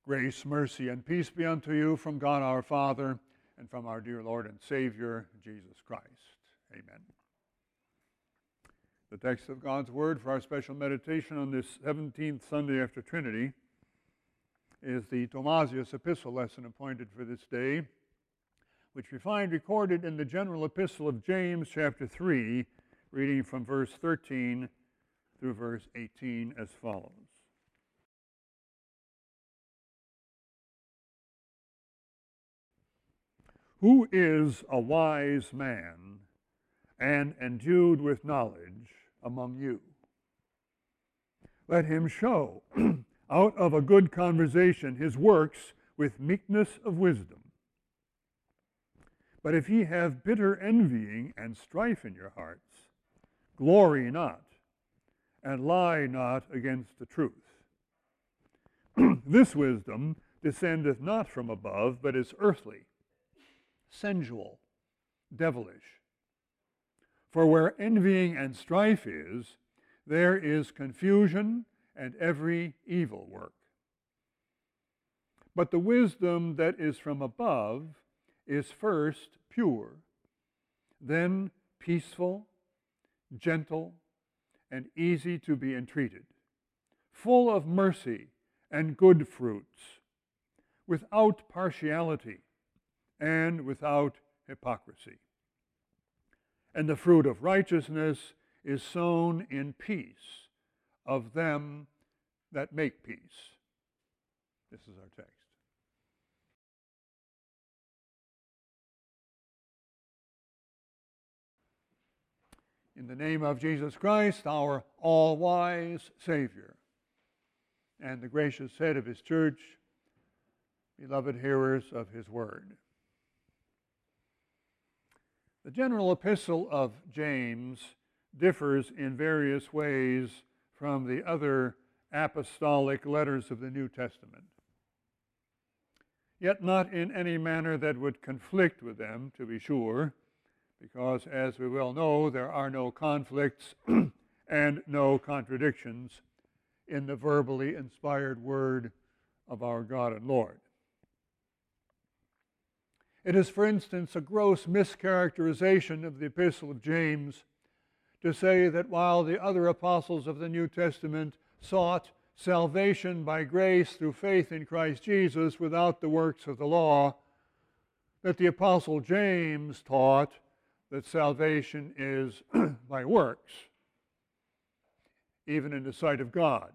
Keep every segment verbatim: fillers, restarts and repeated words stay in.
Grace, mercy, and peace be unto you from God our Father and from our dear Lord and Savior, Jesus Christ. Amen. The text of God's Word for our special meditation on this seventeenth Sunday after Trinity is the Thomasius Epistle lesson appointed for this day, which we find recorded in the general epistle of James, chapter three, reading from verse thirteen through verse eighteen as follows. Who is a wise man and endued with knowledge among you? Let him show out of a good conversation his works with meekness of wisdom. But if ye have bitter envying and strife in your hearts, glory not, and lie not against the truth. This wisdom descendeth not from above, but is earthly, sensual, devilish. For where envying and strife is, there is confusion and every evil work. But the wisdom that is from above is first pure, then peaceful, gentle, and easy to be entreated, full of mercy and good fruits, without partiality and without hypocrisy. And the fruit of righteousness is sown in peace of them that make peace. This is our text. In the name of Jesus Christ, our all-wise Savior, and the gracious head of his church, beloved hearers of his word. The general epistle of James differs in various ways from the other apostolic letters of the New Testament, yet not in any manner that would conflict with them, to be sure, because, as we well know, there are no conflicts and no contradictions in the verbally inspired word of our God and Lord. It is, for instance, a gross mischaracterization of the Epistle of James to say that while the other apostles of the New Testament sought salvation by grace through faith in Christ Jesus without the works of the law, that the Apostle James taught that salvation is by works, even in the sight of God.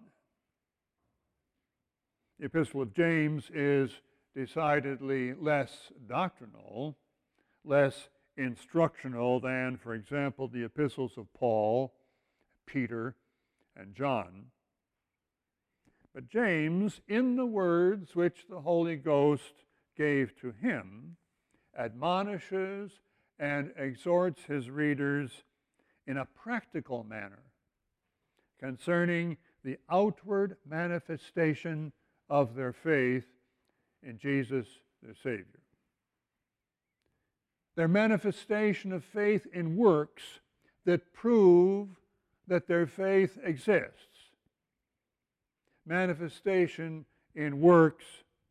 The Epistle of James is decidedly less doctrinal, less instructional than, for example, the epistles of Paul, Peter, and John. But James, in the words which the Holy Ghost gave to him, admonishes and exhorts his readers in a practical manner concerning the outward manifestation of their faith in Jesus, their Savior. Their manifestation of faith in works that prove that their faith exists. Manifestation in works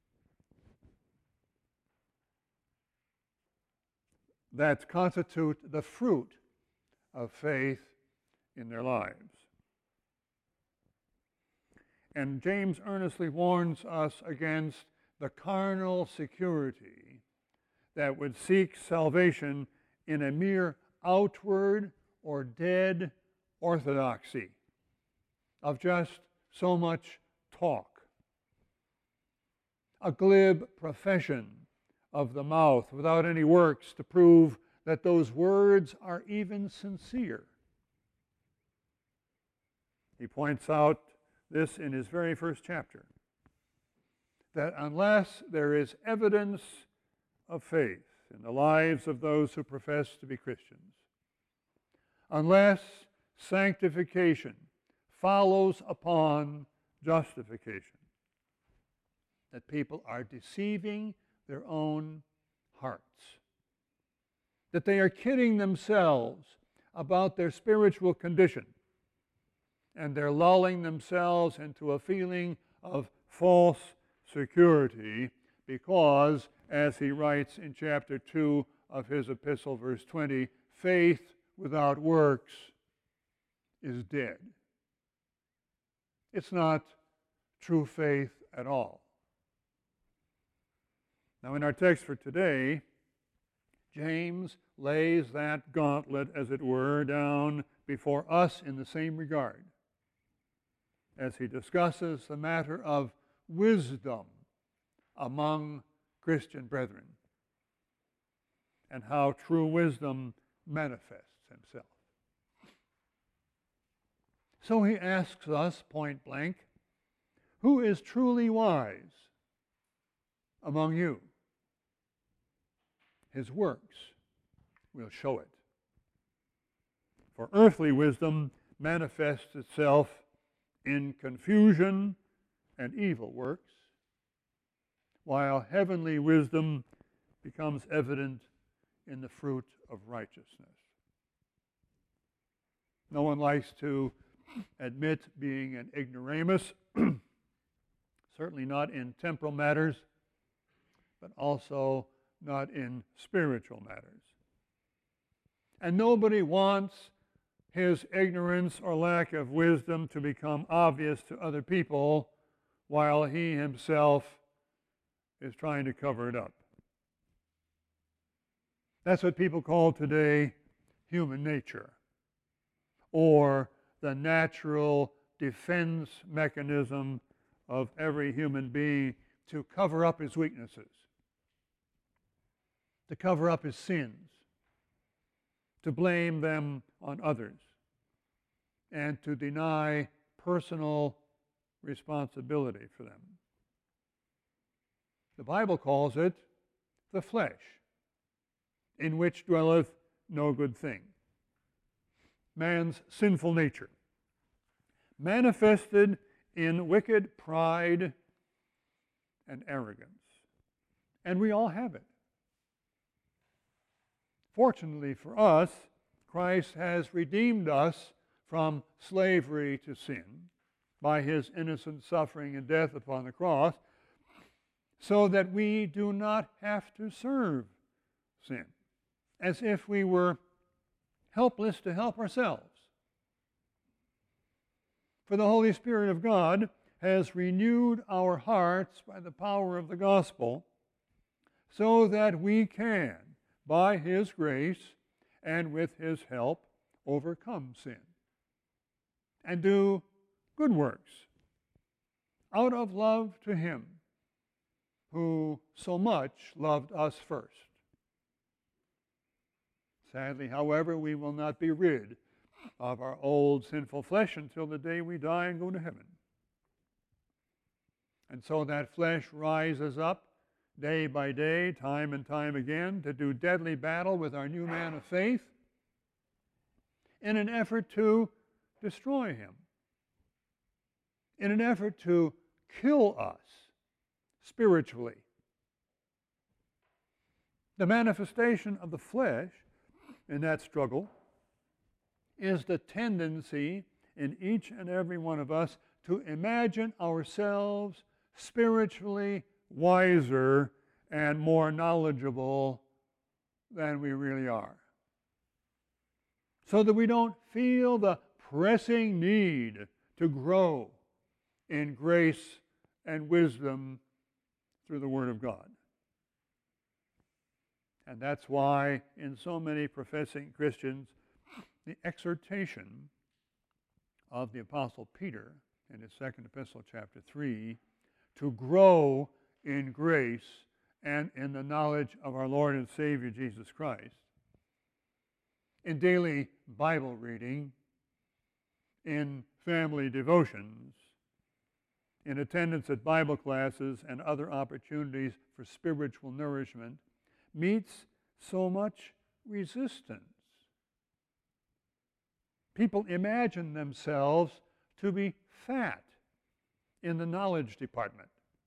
that constitute the fruit of faith in their lives. And James earnestly warns us against the carnal security that would seek salvation in a mere outward or dead orthodoxy of just so much talk, a glib profession of the mouth without any works to prove that those words are even sincere. He points out this in his very first chapter, that unless there is evidence of faith in the lives of those who profess to be Christians, unless sanctification follows upon justification, that people are deceiving their own hearts, that they are kidding themselves about their spiritual condition, and they're lulling themselves into a feeling of false security, because, as he writes in chapter two of his epistle, verse twenty, faith without works is dead. It's not true faith at all. Now, in our text for today, James lays that gauntlet, as it were, down before us in the same regard, as he discusses the matter of wisdom among Christian brethren and how true wisdom manifests himself. So he asks us point blank, who is truly wise among you? His works will show it. For earthly wisdom manifests itself in confusion and evil works, while heavenly wisdom becomes evident in the fruit of righteousness. No one likes to admit being an ignoramus, certainly not in temporal matters, but also not in spiritual matters. And nobody wants his ignorance or lack of wisdom to become obvious to other people while he himself is trying to cover it up. That's what people call today human nature, or the natural defense mechanism of every human being to cover up his weaknesses, to cover up his sins, to blame them on others, and to deny personal responsibility for them. The Bible calls it the flesh, in which dwelleth no good thing. Man's sinful nature, manifested in wicked pride and arrogance. And we all have it. Fortunately for us, Christ has redeemed us from slavery to sin by his innocent suffering and death upon the cross, so that we do not have to serve sin, as if we were helpless to help ourselves. For the Holy Spirit of God has renewed our hearts by the power of the gospel, so that we can, by his grace and with his help, overcome sin and do good works out of love to him who so much loved us first. Sadly, however, we will not be rid of our old sinful flesh until the day we die and go to heaven. And so that flesh rises up day by day, time and time again, to do deadly battle with our new man of faith in an effort to destroy him, in an effort to kill us spiritually. The manifestation of the flesh in that struggle is the tendency in each and every one of us to imagine ourselves spiritually wiser and more knowledgeable than we really are, so that we don't feel the pressing need to grow in grace and wisdom through the Word of God. And that's why in so many professing Christians, the exhortation of the Apostle Peter in his second epistle, chapter three, to grow in grace and in the knowledge of our Lord and Savior Jesus Christ, in daily Bible reading, in family devotions, in attendance at Bible classes and other opportunities for spiritual nourishment, meets so much resistance. People imagine themselves to be fat in the knowledge department.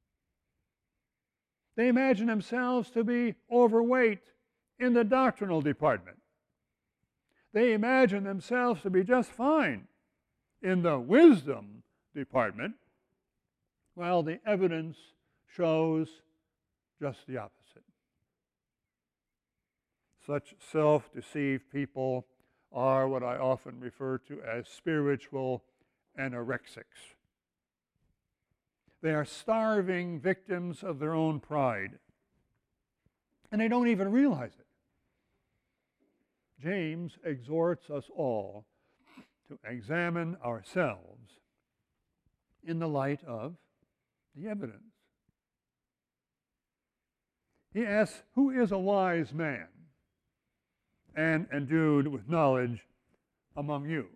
They imagine themselves to be overweight in the doctrinal department. They imagine themselves to be just fine in the wisdom department, while the evidence shows just the opposite. Such self-deceived people are what I often refer to as spiritual anorexics. They are starving victims of their own pride, and they don't even realize it. James exhorts us all to examine ourselves in the light of the evidence. He asks, who is a wise man and endued with knowledge among you?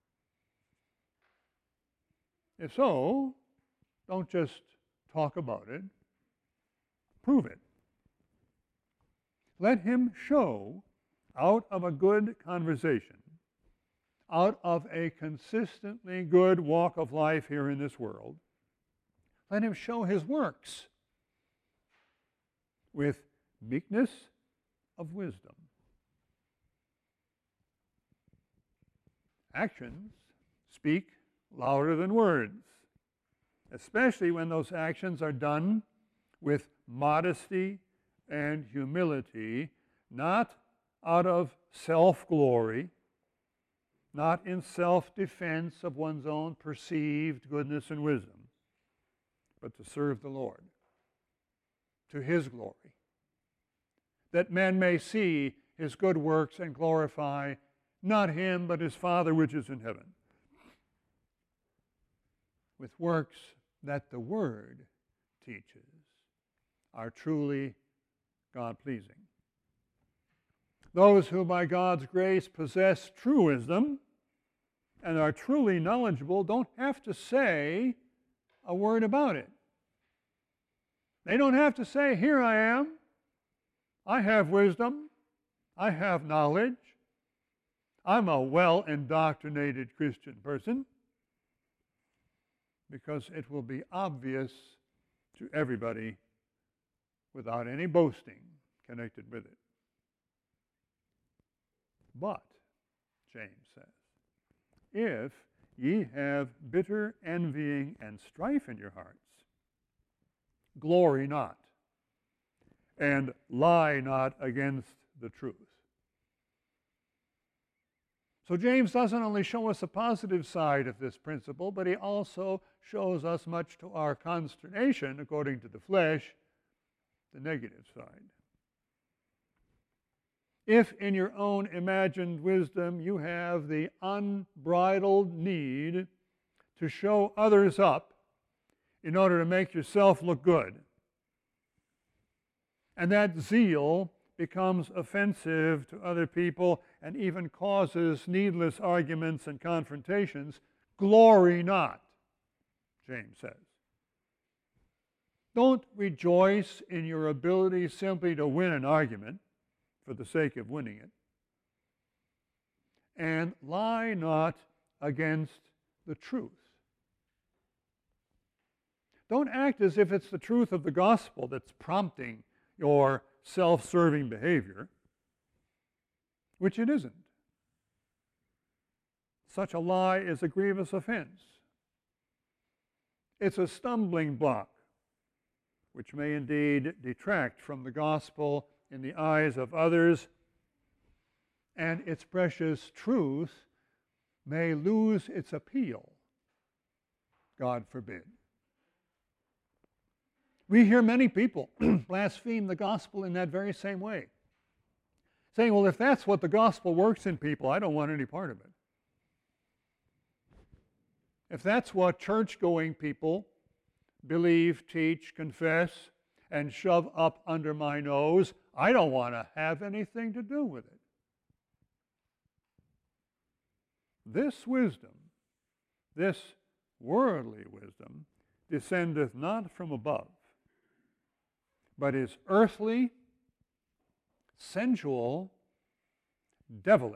If so, don't just talk about it, prove it. Let him show out of a good conversation, out of a consistently good walk of life here in this world, let him show his works with meekness of wisdom. Actions speak louder than words, especially when those actions are done with modesty and humility, not out of self-glory, not in self-defense of one's own perceived goodness and wisdom, but to serve the Lord, to His glory, that men may see His good works and glorify not Him, but His Father which is in heaven, with works that the Word teaches are truly God-pleasing. Those who by God's grace possess true wisdom and are truly knowledgeable don't have to say a word about it. They don't have to say, here I am, I have wisdom, I have knowledge, I'm a well-indoctrinated Christian person, because it will be obvious to everybody without any boasting connected with it. But, James says, if ye have bitter envying and strife in your hearts, glory not, and lie not against the truth. So James doesn't only show us a positive side of this principle, but he also shows us, much to our consternation, according to the flesh, the negative side. If in your own imagined wisdom you have the unbridled need to show others up in order to make yourself look good, and that zeal becomes offensive to other people and even causes needless arguments and confrontations, glory not, James says. Don't rejoice in your ability simply to win an argument for the sake of winning it, and lie not against the truth. Don't act as if it's the truth of the gospel that's prompting your self-serving behavior, which it isn't. Such a lie is a grievous offense. It's a stumbling block, which may indeed detract from the gospel in the eyes of others, and its precious truth may lose its appeal. God forbid. We hear many people blaspheme the gospel in that very same way, saying, well, if that's what the gospel works in people, I don't want any part of it. If that's what church-going people believe, teach, confess, and shove up under my nose, I don't want to have anything to do with it. This wisdom, this worldly wisdom, descendeth not from above, but is earthly, sensual, devilish.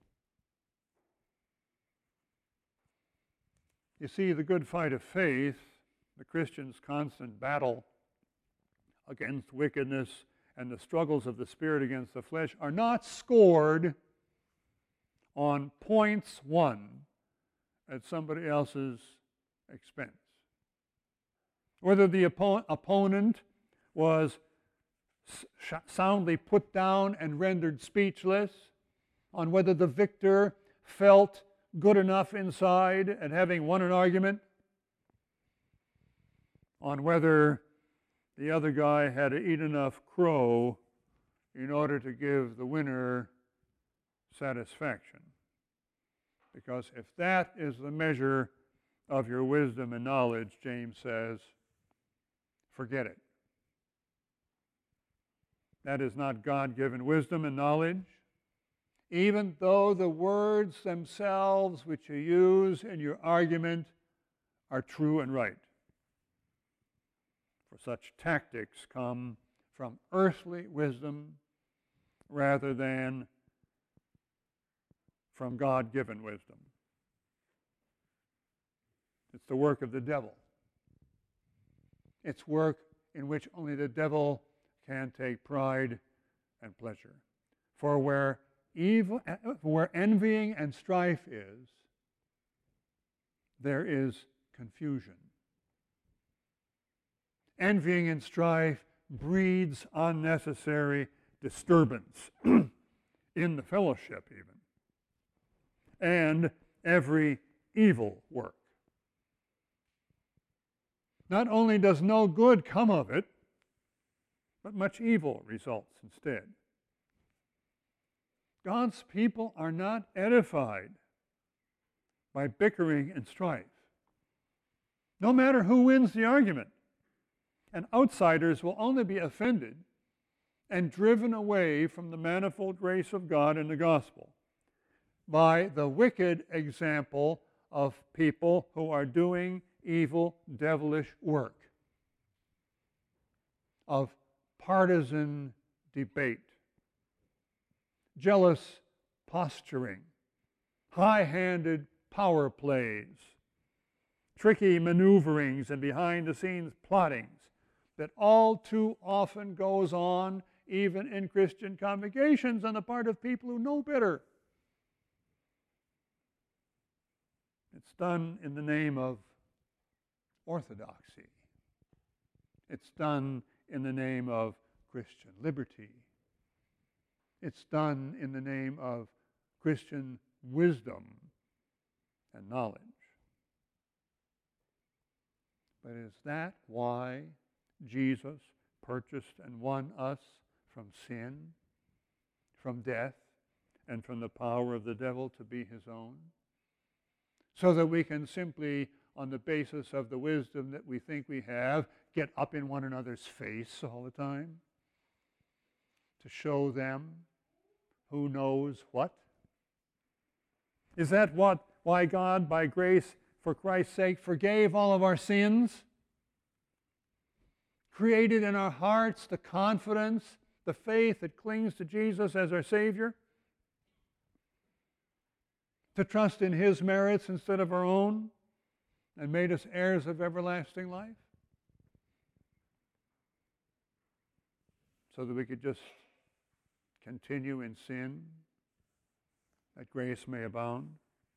You see, the good fight of faith, the Christian's constant battle against wickedness and the struggles of the Spirit against the flesh, are not scored on points won at somebody else's expense. whether the oppo- opponent was sh- soundly put down and rendered speechless, on whether the victor felt good enough inside at having won an argument, on whether the other guy had to eat enough crow in order to give the winner satisfaction. Because if that is the measure of your wisdom and knowledge, James says, forget it. That is not God-given wisdom and knowledge, even though the words themselves which you use in your argument are true and right. For such tactics come from earthly wisdom rather than from God-given wisdom. It's the work of the devil. It's work in which only the devil can take pride and pleasure. For where evil, where envying and strife is, there is confusion. Envying and strife breeds unnecessary disturbance in the fellowship even, and every evil work. Not only does no good come of it, but much evil results instead. God's people are not edified by bickering and strife, no matter who wins the argument. And outsiders will only be offended and driven away from the manifold grace of God in the gospel by the wicked example of people who are doing evil, devilish work, of partisan debate, jealous posturing, high-handed power plays, tricky maneuverings, and behind-the-scenes plottings that all too often goes on even in Christian congregations on the part of people who know better. It's done in the name of orthodoxy. It's done in the name of Christian liberty. It's done in the name of Christian wisdom and knowledge. But is that why Jesus purchased and won us from sin, from death, and from the power of the devil to be his own? So that we can simply, on the basis of the wisdom that we think we have, get up in one another's face all the time to show them who knows what? Is that what, why God, by grace, for Christ's sake, forgave all of our sins? Created in our hearts the confidence, the faith that clings to Jesus as our Savior? To trust in His merits instead of our own, and made us heirs of everlasting life? So that we could just continue in sin, that grace may abound?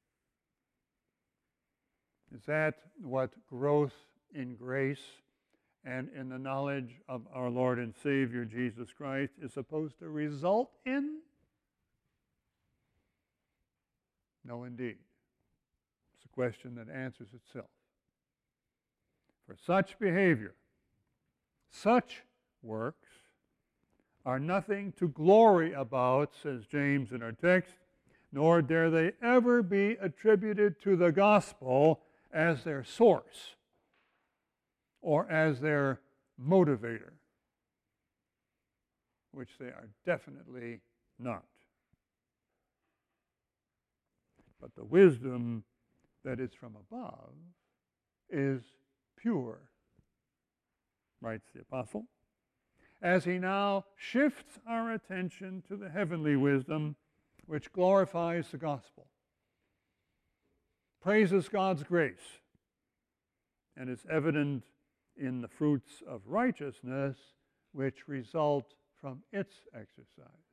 Is that what growth in grace and in the knowledge of our Lord and Savior Jesus Christ is supposed to result in? No, indeed. It's a question that answers itself. For such behavior, such works, are nothing to glory about, says James in our text, nor dare they ever be attributed to the gospel as their source or as their motivator, which they are definitely not. But the wisdom that is from above is pure, writes the apostle, as he now shifts our attention to the heavenly wisdom which glorifies the gospel, praises God's grace, and is evident in the fruits of righteousness which result from its exercise.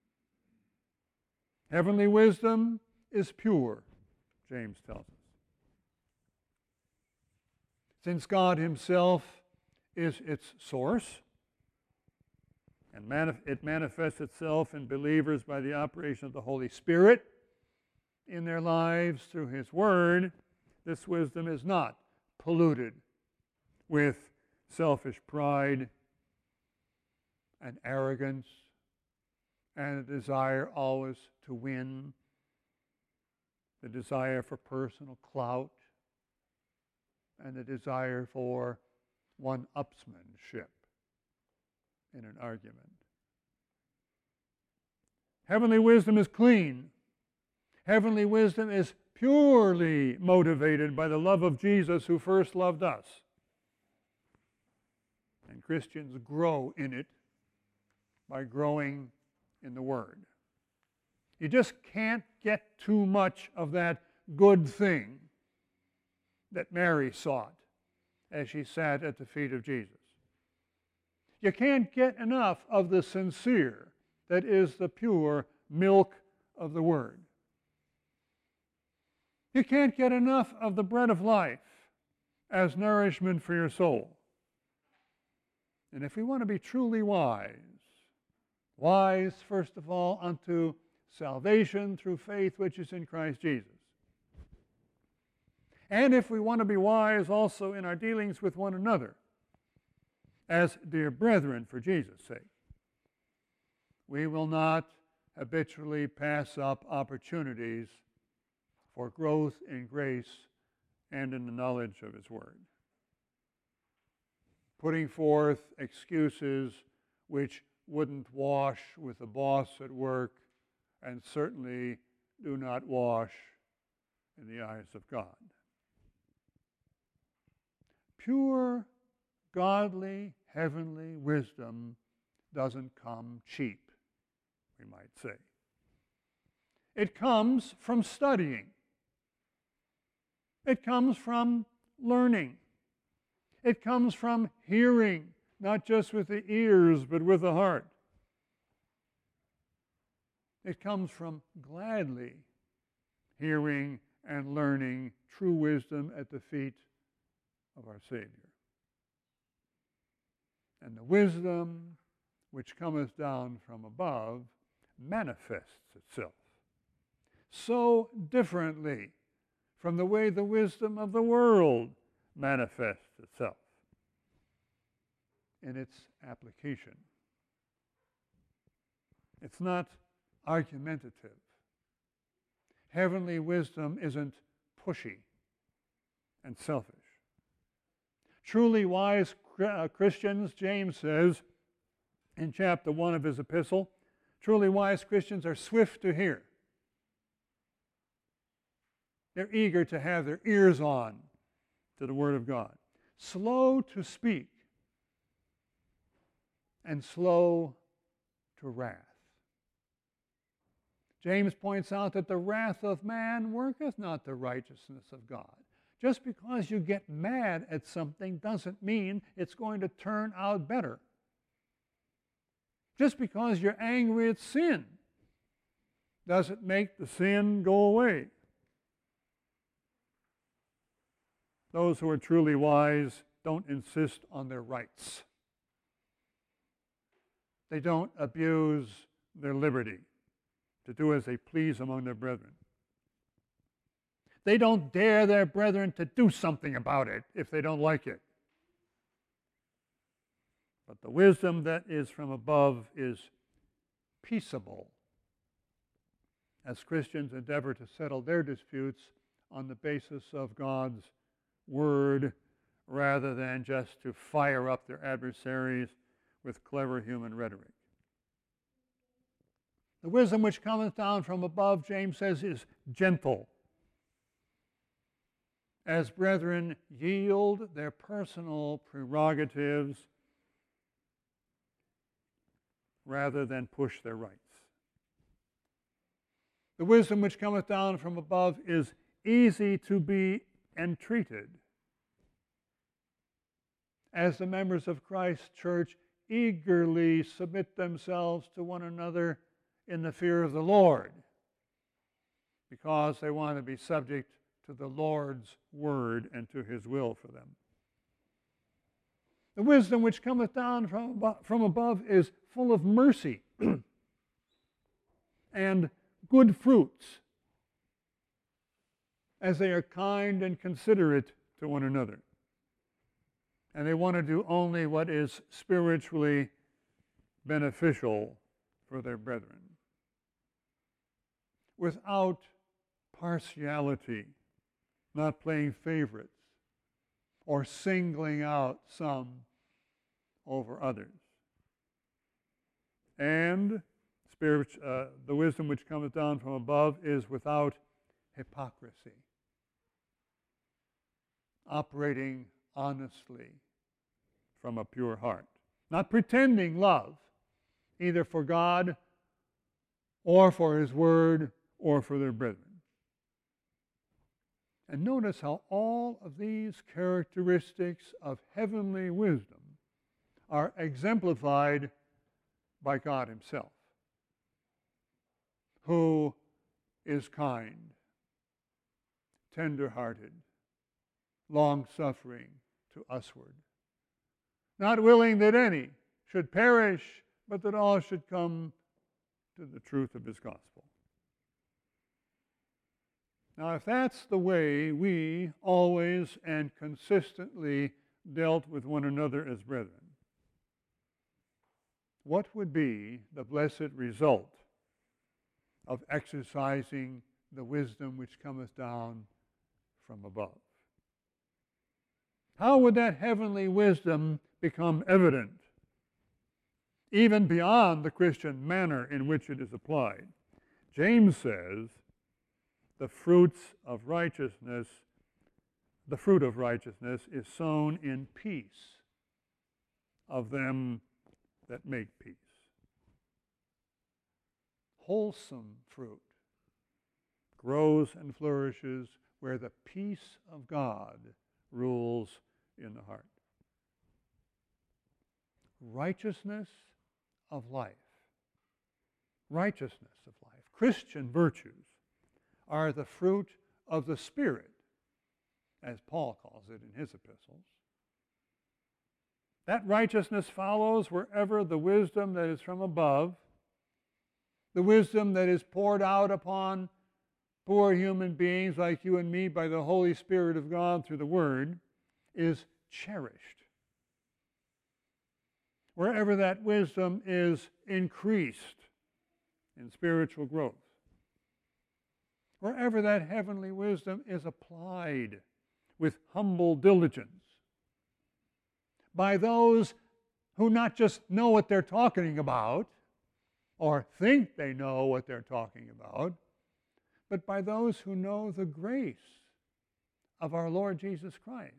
Heavenly wisdom is pure, James tells us. Since God himself is its source, and manif- it manifests itself in believers by the operation of the Holy Spirit in their lives through His Word. This wisdom is not polluted with selfish pride and arrogance and a desire always to win, the desire for personal clout, and the desire for one-upsmanship in an argument. Heavenly wisdom is clean. Heavenly wisdom is purely motivated by the love of Jesus who first loved us. And Christians grow in it by growing in the Word. You just can't get too much of that good thing that Mary sought as she sat at the feet of Jesus. You can't get enough of the sincere, that is the pure milk of the Word. You can't get enough of the bread of life as nourishment for your soul. And if we want to be truly wise, wise first of all unto salvation through faith which is in Christ Jesus, and if we want to be wise also in our dealings with one another, as dear brethren for Jesus' sake, we will not habitually pass up opportunities for growth in grace and in the knowledge of His Word, putting forth excuses which wouldn't wash with the boss at work and certainly do not wash in the eyes of God. Pure, godly, heavenly wisdom doesn't come cheap, we might say. It comes from studying. It comes from learning. It comes from hearing, not just with the ears, but with the heart. It comes from gladly hearing and learning true wisdom at the feet of our Savior. And the wisdom which cometh down from above manifests itself so differently from the way the wisdom of the world manifests itself in its application. It's not argumentative. Heavenly wisdom isn't pushy and selfish. Truly wise uh, Christians, James says in chapter one of his epistle, truly wise Christians are swift to hear. They're eager to have their ears on to the Word of God. Slow to speak and slow to wrath. James points out that the wrath of man worketh not the righteousness of God. Just because you get mad at something doesn't mean it's going to turn out better. Just because you're angry at sin doesn't make the sin go away. Those who are truly wise don't insist on their rights. They don't abuse their liberty to do as they please among their brethren. They don't dare their brethren to do something about it if they don't like it. But the wisdom that is from above is peaceable, as Christians endeavor to settle their disputes on the basis of God's Word rather than just to fire up their adversaries with clever human rhetoric. The wisdom which cometh down from above, James says, is gentle. As brethren yield their personal prerogatives rather than push their rights. The wisdom which cometh down from above is easy to be entreated, as the members of Christ's church eagerly submit themselves to one another in the fear of the Lord, because they want to be subject to the Lord's word and to His will for them. The wisdom which cometh down from above, from above is full of mercy and good fruits, as they are kind and considerate to one another. And they want to do only what is spiritually beneficial for their brethren, without partiality, not playing favorites or singling out some over others. And spirit, uh, the wisdom which cometh down from above is without hypocrisy, operating honestly from a pure heart, not pretending love, either for God or for His Word or for their brethren. And notice how all of these characteristics of heavenly wisdom are exemplified by God Himself, who is kind, tender-hearted, long-suffering to usward, not willing that any should perish, but that all should come to the truth of His gospel. Now, if that's the way we always and consistently dealt with one another as brethren, what would be the blessed result of exercising the wisdom which cometh down from above? How would that heavenly wisdom become evident, even beyond the Christian manner in which it is applied? James says, the fruits of righteousness, the fruit of righteousness is sown in peace of them that make peace. Wholesome fruit grows and flourishes where the peace of God rules in the heart. Righteousness of life. Righteousness of life. Christian virtues are the fruit of the Spirit, as Paul calls it in his epistles. That righteousness follows wherever the wisdom that is from above, the wisdom that is poured out upon poor human beings like you and me by the Holy Spirit of God through the Word, is cherished. Wherever that wisdom is increased in spiritual growth, wherever that heavenly wisdom is applied with humble diligence by those who not just know what they're talking about or think they know what they're talking about, but by those who know the grace of our Lord Jesus Christ,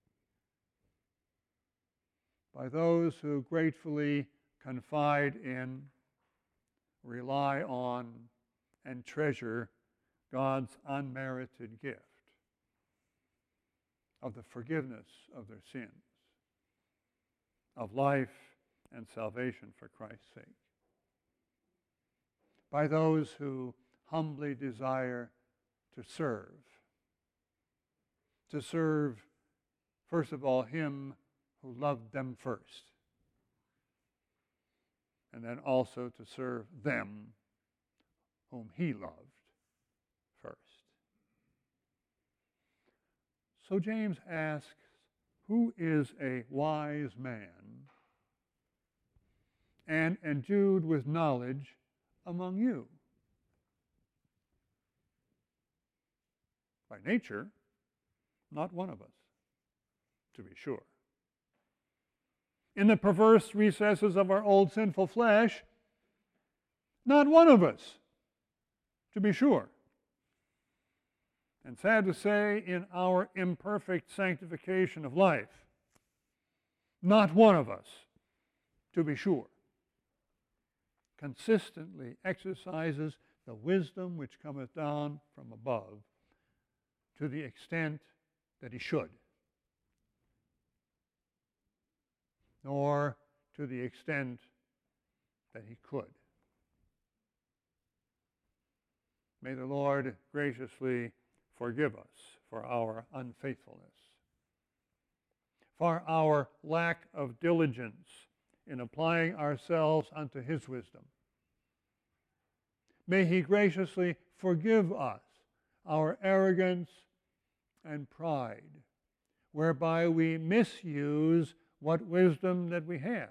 by those who gratefully confide in, rely on, and treasure God's unmerited gift of the forgiveness of their sins, of life and salvation for Christ's sake. By those who humbly desire to serve, to serve, first of all, Him who loved them first, and then also to serve them whom He loved first. So James asks, who is a wise man and endued with knowledge among you? By nature, not one of us, to be sure. In the perverse recesses of our old sinful flesh, not one of us, to be sure. And sad to say, in our imperfect sanctification of life, not one of us, to be sure, consistently exercises the wisdom which cometh down from above to the extent that he should, nor to the extent that he could. May the Lord graciously forgive us for our unfaithfulness, for our lack of diligence in applying ourselves unto his wisdom. May he graciously forgive us our arrogance and pride, whereby we misuse what wisdom that we have.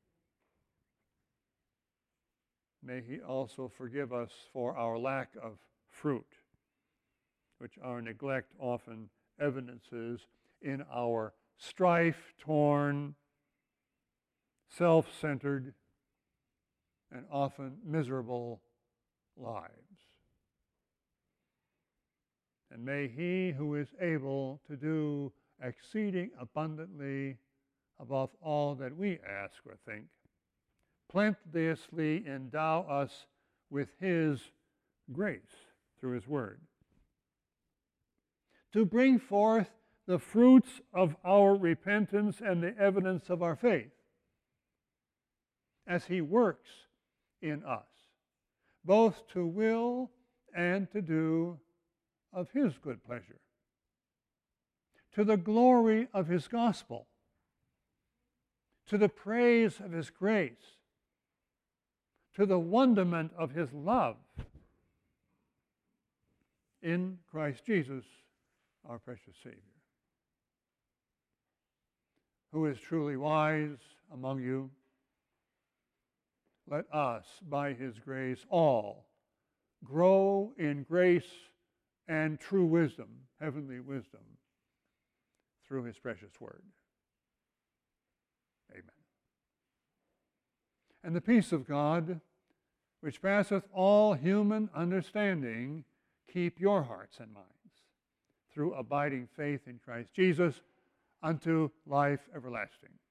May he also forgive us for our lack of fruit, which our neglect often evidences in our strife-torn, self-centered, and often miserable lives. And may he who is able to do exceeding abundantly above all that we ask or think, plenteously endow us with his grace through his word, to bring forth the fruits of our repentance and the evidence of our faith, as he works in us, both to will and to do of his good pleasure, to the glory of his gospel, to the praise of his grace, to the wonderment of his love in Christ Jesus, our precious Savior. Who is truly wise among you? Let us, by his grace, all grow in grace and true wisdom, heavenly wisdom, through his precious word. Amen. And the peace of God, which passeth all human understanding, keep your hearts and minds through abiding faith in Christ Jesus unto life everlasting.